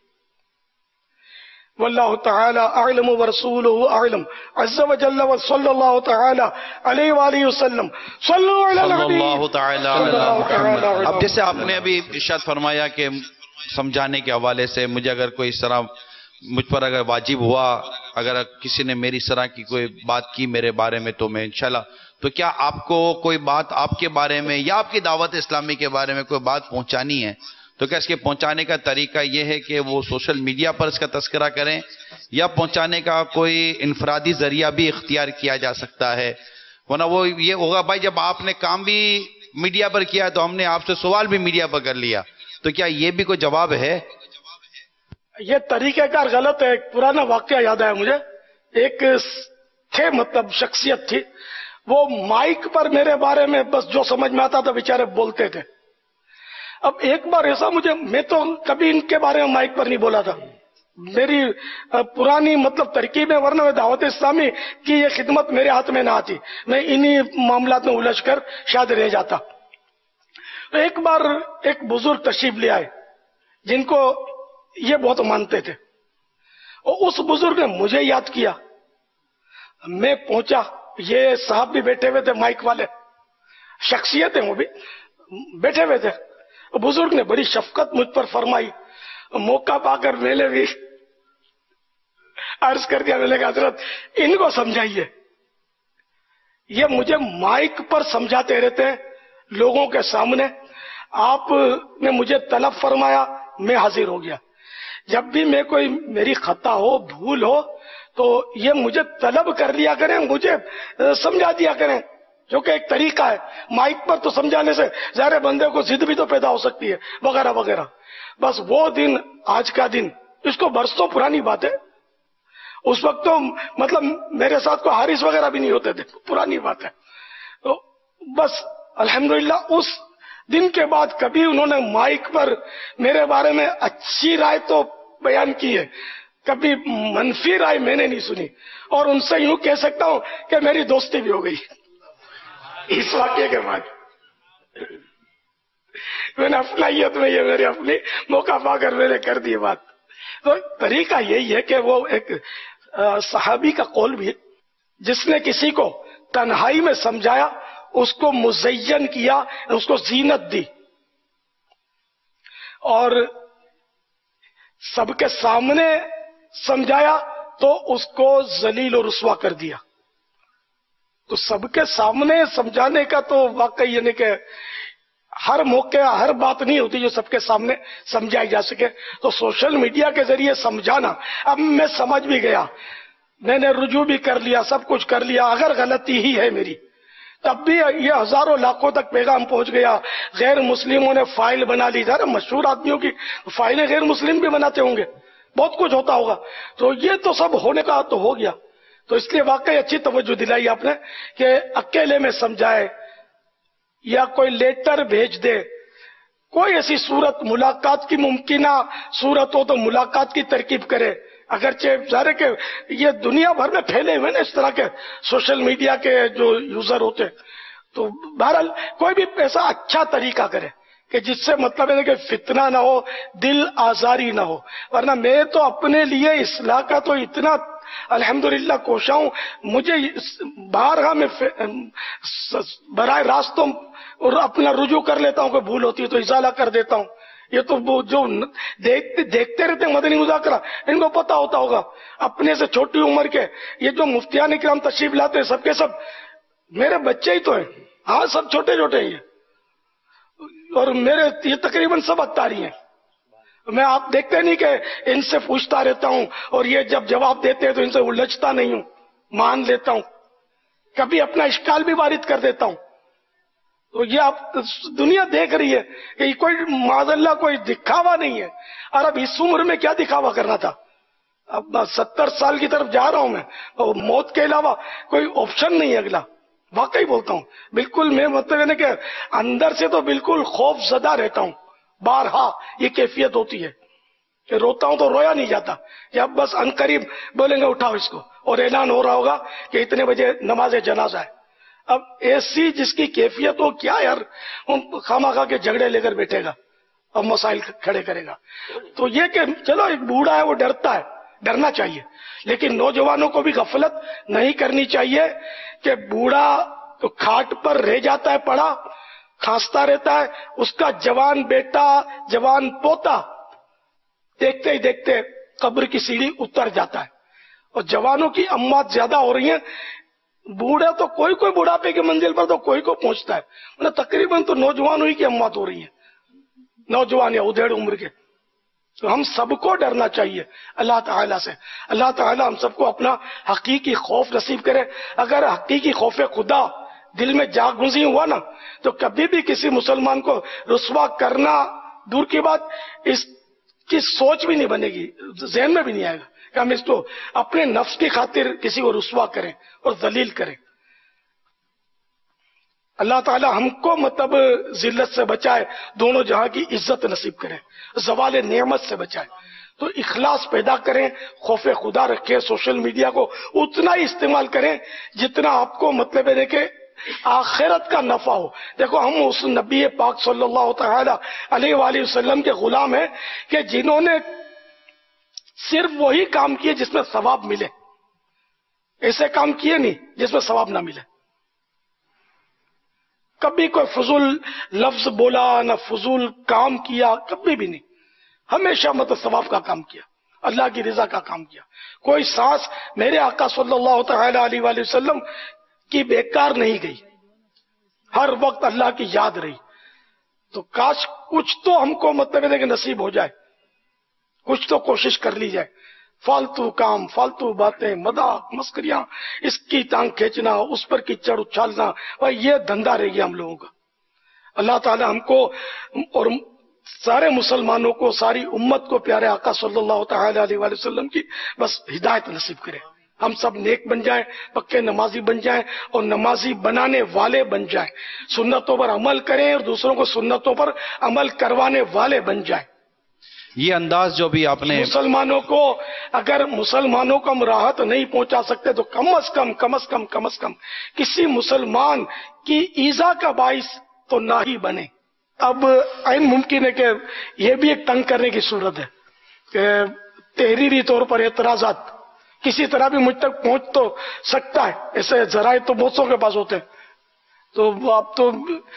واللہ تعالی اعلم ورسولہ اعلم عز وجل وصلی اللہ تعالی علیہ وآلہ وسلم. صلو علی النبی صلی اللہ تعالی علی محمد. اب جیسے آپ نے ابھی ارشاد فرمایا کہ سمجھانے کے حوالے سے مجھے اگر کوئی اس طرح مجھ پر اگر واجب ہوا، اگر کسی نے میری اس طرح کی کوئی بات کی میرے بارے میں، تو میں انشاءاللہ، تو کیا آپ کو کوئی بات آپ کے بارے میں یا آپ کی دعوت اسلامی کے بارے میں کوئی بات پہنچانی ہے، تو کیا اس کے پہنچانے کا طریقہ یہ ہے کہ وہ سوشل میڈیا پر اس کا تذکرہ کریں، یا پہنچانے کا کوئی انفرادی ذریعہ بھی اختیار کیا جا سکتا ہے؟ ورنہ وہ یہ ہوگا بھائی جب آپ نے کام بھی میڈیا پر کیا تو ہم نے آپ سے سوال بھی میڈیا پر کر لیا، تو کیا یہ بھی کوئی جواب ہے؟ یہ طریقہ کار غلط ہے. ایک پرانا واقعہ یاد آیا مجھے. ایک تھے مطلب شخصیت تھی، وہ مائک پر میرے بارے میں بس جو سمجھ میں آتا تھا بیچارے بولتے تھے. اب ایک بار ایسا مجھے، میں تو کبھی ان کے بارے میں مائک پر نہیں بولا تھا، میری پرانی مطلب ترکیب ہے، ورنہ دعوت اسلامی کی یہ خدمت میرے ہاتھ میں نہ آتی، میں انہی معاملات میں الجھ کر شاید رہ جاتا. تو ایک بار ایک بزرگ تشریف لے آئے جن کو یہ بہت مانتے تھے، اور اس بزرگ نے مجھے یاد کیا. میں پہنچا، یہ صاحب بھی بیٹھے ہوئے تھے، مائک والے شخصیت ہیں، وہ بھی بیٹھے ہوئے تھے. بزرگ نے بڑی شفقت مجھ پر فرمائی. موقع پا کر میں نے بھی عرض کر دیا، میں نے کہا حضرت ان کو سمجھائیے، یہ مجھے مائک پر سمجھاتے رہتے ہیں لوگوں کے سامنے. آپ نے مجھے طلب فرمایا، میں حاضر ہو گیا. جب بھی میں کوئی میری خطا ہو، بھول ہو، تو یہ مجھے طلب کر لیا کریں، مجھے سمجھا دیا کریں، کیونکہ ایک طریقہ ہے. مائک پر تو سمجھانے سے ظاہر بندے کو ضد بھی تو پیدا ہو سکتی ہے وغیرہ وغیرہ. بس وہ دن آج کا دن، اس کو برسوں پرانی بات ہے. اس وقت تو مطلب میرے ساتھ کوئی حارث وغیرہ بھی نہیں ہوتے تھے، پرانی بات ہے. تو بس الحمدللہ اس دن کے بعد کبھی انہوں نے مائک پر میرے بارے میں اچھی رائے تو بیان کی ہے، کبھی منفی رائے میں نے نہیں سنی. اور ان سے یوں کہہ سکتا ہوں کہ میری دوستی بھی ہو گئی اس واقعے کے بعد. میں نے اپنائیت میں یہ میرے اپنی موقع پا کر میں نے کر دی بات. تو طریقہ یہی ہے کہ وہ ایک صحابی کا قول بھی ہے، جس نے کسی کو تنہائی میں سمجھایا، اس کو مزین کیا، اس کو زینت دی، اور سب کے سامنے سمجھایا تو اس کو ذلیل و رسوا کر دیا. تو سب کے سامنے سمجھانے کا تو واقعی یعنی کہ ہر موقع ہر بات نہیں ہوتی جو سب کے سامنے سمجھائی جا سکے. تو سوشل میڈیا کے ذریعے سمجھانا، اب میں سمجھ بھی گیا، میں نے رجوع بھی کر لیا، سب کچھ کر لیا. اگر غلطی ہی ہے میری تب بھی یہ ہزاروں لاکھوں تک پیغام پہنچ گیا. غیر مسلموں نے فائل بنا لی. ذرا مشہور آدمیوں کی فائلیں غیر مسلم بھی بناتے ہوں گے, بہت کچھ ہوتا ہوگا. تو یہ تو سب ہونے کا تو ہو گیا. تو اس لیے واقعی اچھی توجہ دلائی آپ نے کہ اکیلے میں سمجھائے یا کوئی لیٹر بھیج دے, کوئی ایسی صورت ملاقات کی ممکنہ صورت ہو تو ملاقات کی ترکیب کرے. اگرچہ ظاہر ہے کہ یہ دنیا بھر میں پھیلے ہوئے نا اس طرح کے سوشل میڈیا کے جو یوزر ہوتے, تو بہرحال کوئی بھی ایسا اچھا طریقہ کرے کہ جس سے مطلب ہے کہ فتنہ نہ ہو, دل آزاری نہ ہو. ورنہ میں تو اپنے لیے اصلاح کا تو اتنا الحمدللہ کوشاں ہوں, مجھے بارہا میں براہ راست اور اپنا رجوع کر لیتا ہوں, کوئی بھول ہوتی ہے تو ازالہ کر دیتا ہوں. یہ تو وہ جو دیکھتے دیکھتے رہتے ہیں مدنی مذاکرہ, ان کو پتا ہوتا ہوگا. اپنے سے چھوٹی عمر کے یہ جو مفتیان کرام تشریف لاتے ہیں سب کے سب میرے بچے ہی تو ہیں. ہاں سب چھوٹے چھوٹے ہی ہیں, اور میرے یہ تقریباً سب اختاری ہیں. میں آپ دیکھتے نہیں کہ ان سے پوچھتا رہتا ہوں, اور یہ جب جواب دیتے ہیں تو ان سے الجھتا نہیں ہوں, مان لیتا ہوں, کبھی اپنا اشکال بھی وارد کر دیتا ہوں. تو یہ آپ دنیا دیکھ رہی ہے کہ کوئی معاذ اللہ کوئی دکھاوا نہیں ہے. اور اب اس عمر میں کیا دکھاوا کرنا تھا؟ اب ستر سال کی طرف جا رہا ہوں میں, اور موت کے علاوہ کوئی آپشن نہیں ہے اگلا. واقعی بولتا ہوں, بالکل میں مطلب ہے کہ اندر سے تو بالکل خوف زدہ رہتا ہوں. بارہا یہ کیفیت ہوتی ہے کہ روتا ہوں تو رویا نہیں جاتا, یا بس عنقریب بولیں گے اٹھاؤ اس کو, اور اعلان ہو رہا ہوگا کہ اتنے بجے نماز جنازہ ہے. اب ایسی جس کی کیفیت ہو کیا یار خامہ خواہ کے جھگڑے لے کر بیٹھے گا اور مسائل کھڑے کرے گا. تو یہ کہ چلو ایک بوڑھا ہے وہ ڈرتا ہے, ڈرنا چاہیے, لیکن نوجوانوں کو بھی غفلت نہیں کرنی چاہیے کہ بوڑھا تو کھاٹ پر رہ جاتا ہے پڑا, کھانستا رہتا ہے, اس کا جوان بیٹا جوان پوتا دیکھتے ہی دیکھتے قبر کی سیڑھی اتر جاتا ہے. اور جوانوں کی اموات زیادہ ہو رہی ہیں, بوڑھا تو کوئی کوئی بڑھاپے کی منزل پر تو کوئی کو پہنچتا ہے, مطلب تقریباً تو نوجوانوں ہی کی اموات ہو رہی ہیں, نوجوان یا ادھیڑ عمر کے. تو ہم سب کو ڈرنا چاہیے اللہ تعالیٰ سے. اللہ تعالیٰ ہم سب کو اپنا حقیقی خوف نصیب کرے. اگر حقیقی خوف خدا دل میں جاگ گزی ہوا نا, تو کبھی بھی کسی مسلمان کو رسوا کرنا دور کی بات, اس کی سوچ بھی نہیں بنے گی, ذہن میں بھی نہیں آئے گا کہ ہم اس کو اپنے نفس کی خاطر کسی کو رسوا کریں اور ذلیل کریں. اللہ تعالی ہم کو مطلب ذلت سے بچائے, دونوں جہاں کی عزت نصیب کرے, زوال نعمت سے بچائے. تو اخلاص پیدا کریں, خوف خدا رکھیں, سوشل میڈیا کو اتنا ہی استعمال کریں جتنا آپ کو مطلب ہے کہ آخرت کا نفع ہو. دیکھو ہم اس نبی پاک صلی اللہ تعالی علیہ وآلہ وسلم کے غلام ہیں کہ جنہوں نے صرف وہی کام کیے جس میں ثواب ملے, ایسے کام کیے نہیں جس میں ثواب نہ ملے. کبھی کوئی فضول لفظ بولا نہ فضول کام کیا, کبھی بھی نہیں. ہمیشہ مطلب ثواب کا کام کیا, اللہ کی رضا کا کام کیا. کوئی سانس میرے آقا صلی اللہ تعالی علیہ وآلہ وسلم کی بیکار نہیں گئی, ہر وقت اللہ کی یاد رہی. تو کاش کچھ تو ہم کو مطلب ہے کہ نصیب ہو جائے, کچھ تو کوشش کر لی جائے. فالتو کام, فالتو باتیں, مذاق مسکریاں, اس کی ٹانگ کھینچنا, اس پر کیچڑ اچھالنا, بھائی یہ دھندا رہ گیا ہم لوگوں کا. اللہ تعالی ہم کو اور سارے مسلمانوں کو, ساری امت کو پیارے آقا صلی اللہ تعالی علیہ وآلہ وسلم کی بس ہدایت نصیب کرے. ہم سب نیک بن جائیں, پکے نمازی بن جائیں, اور نمازی بنانے والے بن جائیں. سنتوں پر عمل کریں اور دوسروں کو سنتوں پر عمل کروانے والے بن جائیں. یہ انداز جو بھی آپ نے مسلمانوں کو, اگر مسلمانوں کو ہم راحت نہیں پہنچا سکتے تو کم از کم کم از کم کم از کم کسی مسلمان کی ایذا کا باعث تو نہ ہی بنے. اب عین ممکن ہے کہ یہ بھی ایک تنگ کرنے کی صورت ہے کہ تحریری طور پر اعتراضات کسی طرح بھی مجھ تک پہنچ تو سکتا ہے. ایسے ذرائع تو بہت سو کے پاس ہوتے ہیں, تو اب تو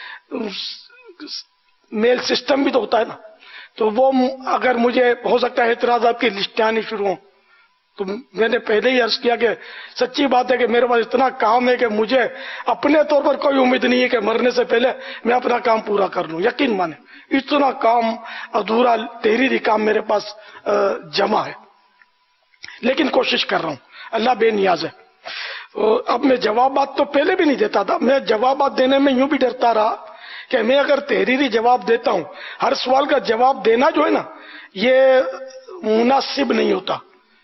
میل سسٹم بھی تو ہوتا ہے نا, تو وہ اگر مجھے ہو سکتا ہے اعتراضات کی لسٹیں آنی شروع ہوں, تو میں نے پہلے ہی عرض کیا کہ سچی بات ہے کہ میرے پاس اتنا کام ہے کہ مجھے اپنے طور پر کوئی امید نہیں ہے کہ مرنے سے پہلے میں اپنا کام پورا کر لوں. یقین مانے اتنا کام ادھورا تحریری کام میرے پاس جمع ہے, لیکن کوشش کر رہا ہوں, اللہ بے نیاز ہے. اب میں جوابات تو پہلے بھی نہیں دیتا تھا، میں جوابات دینے میں یوں بھی ڈرتا رہا کہ میں اگر تحریری جواب دیتا ہوں، ہر سوال کا جواب دینا جو ہے نا یہ مناسب نہیں ہوتا،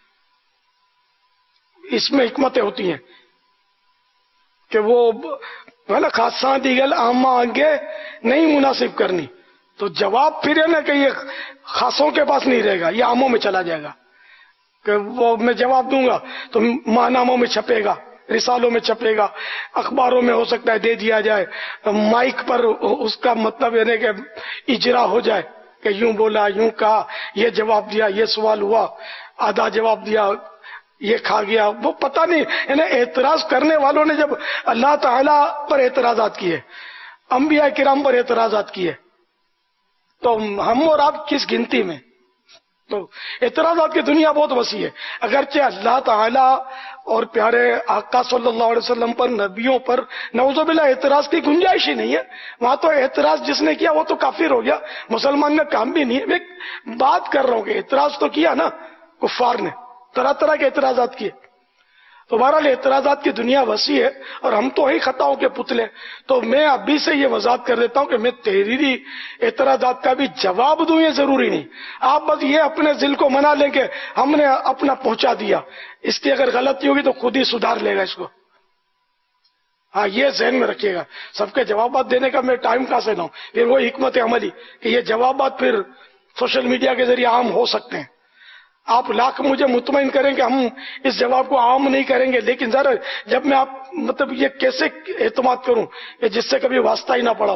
اس میں حکمتیں ہوتی ہیں کہ وہ خاصاں دیگل عامہ آگے نہیں مناسب کرنی، تو جواب پھر ہے نا کہ یہ خاصوں کے پاس نہیں رہے گا، یہ عاموں میں چلا جائے گا کہ وہ میں جواب دوں گا تو ماہناموں میں چھپے گا، رسالوں میں چھپے گا، اخباروں میں ہو سکتا ہے دے دیا جائے، مائک پر اس کا مطلب یعنی کہ اجرا ہو جائے کہ یوں بولا، یوں کہا، یہ جواب دیا، یہ سوال ہوا، آدھا جواب دیا، یہ کھا گیا، وہ پتہ نہیں، یعنی اعتراض کرنے والوں نے جب اللہ تعالیٰ پر اعتراضات کیے، انبیاء کرام پر اعتراضات کیے، تو ہم اور آپ کس گنتی میں؟ تو اعتراضات کی دنیا بہت وسیع ہے، اگرچہ اللہ تعالیٰ اور پیارے آقا صلی اللہ علیہ وسلم پر، نبیوں پر نعوذ باللہ اعتراض کی گنجائش ہی نہیں ہے، وہاں تو اعتراض جس نے کیا وہ تو کافر ہو گیا، مسلمان کا کام بھی نہیں ہے۔ میں بات کر رہا ہوں کہ اعتراض تو کیا نا کفار نے، طرح طرح کے اعتراضات کیے، تو بہرحال اعتراضات کی دنیا وسیع ہے اور ہم تو ہی خطاؤں کے پتلے، تو میں ابھی سے یہ وضاحت کر دیتا ہوں کہ میں تحریری اعتراضات کا بھی جواب دوں، یہ ضروری نہیں، آپ بس یہ اپنے دل کو منا لیں کہ ہم نے اپنا پہنچا دیا، اس کی اگر غلطی ہوگی تو خود ہی سدھار لے گا اس کو، ہاں یہ ذہن میں رکھیے گا۔ سب کے جوابات دینے کا میں ٹائم کہاں سے نہ ہوں، پھر وہ حکمت عملی کہ یہ جوابات پھر سوشل میڈیا کے ذریعے عام ہو سکتے ہیں، آپ لاکھ مجھے مطمئن کریں کہ ہم اس جواب کو عام نہیں کریں گے، لیکن ذرا جب میں آپ مطلب یہ کیسے اعتماد کروں کہ جس سے کبھی واسطہ ہی نہ پڑا ہو،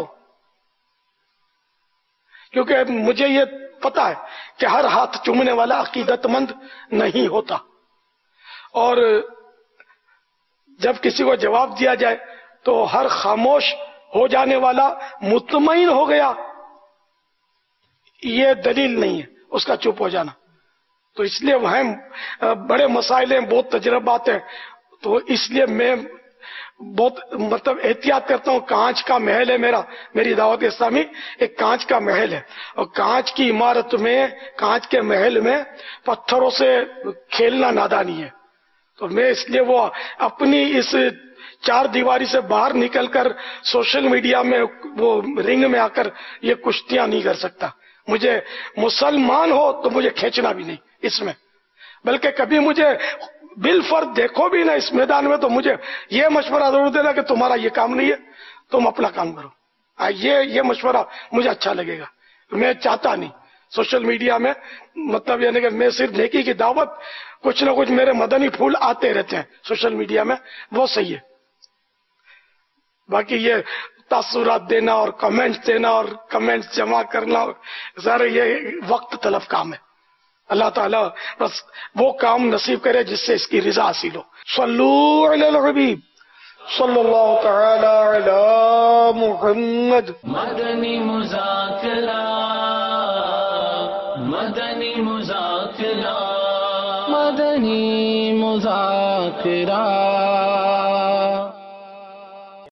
کیونکہ مجھے یہ پتا ہے کہ ہر ہاتھ چومنے والا عقیدت مند نہیں ہوتا، اور جب کسی کو جواب دیا جائے تو ہر خاموش ہو جانے والا مطمئن ہو گیا، یہ دلیل نہیں ہے اس کا چپ ہو جانا، تو اس لیے وہ بڑے مسائل ہیں، بہت تجربات ہیں، تو اس لیے میں بہت مطلب احتیاط کرتا ہوں۔ کانچ کا محل ہے میرا، میری دعوت اسلامی ایک کانچ کا محل ہے، اور کانچ کی عمارت میں، کانچ کے محل میں پتھروں سے کھیلنا نادانی ہے، تو میں اس لیے وہ اپنی اس چار دیواری سے باہر نکل کر سوشل میڈیا میں وہ رنگ میں آ کر یہ کشتیاں نہیں کر سکتا۔ مجھے مسلمان ہو تو مجھے کھینچنا بھی نہیں اس میں، بلکہ کبھی مجھے بالفرض دیکھو بھی نہ اس میدان میں تو مجھے یہ مشورہ ضرور دینا کہ تمہارا یہ کام نہیں ہے، تم اپنا کام کرو، یہ یہ مشورہ مجھے اچھا لگے گا۔ میں چاہتا نہیں سوشل میڈیا میں مطلب یعنی کہ میں صرف نیکی کی دعوت، کچھ نہ کچھ میرے مدنی پھول آتے رہتے ہیں سوشل میڈیا میں، وہ صحیح ہے، باقی یہ تاثرات دینا اور کمنٹس دینا اور کمنٹس جمع کرنا ذرا یہ وقت طلب کام ہے۔ اللہ تعالیٰ بس وہ کام نصیب کرے جس سے اس کی رضا حاصل ہو۔ صلو علی الحبیب صلی اللہ تعالی علی محمد۔ مدنی مذاکرہ، مدنی مذاکرہ، مدنی مذاکرہ۔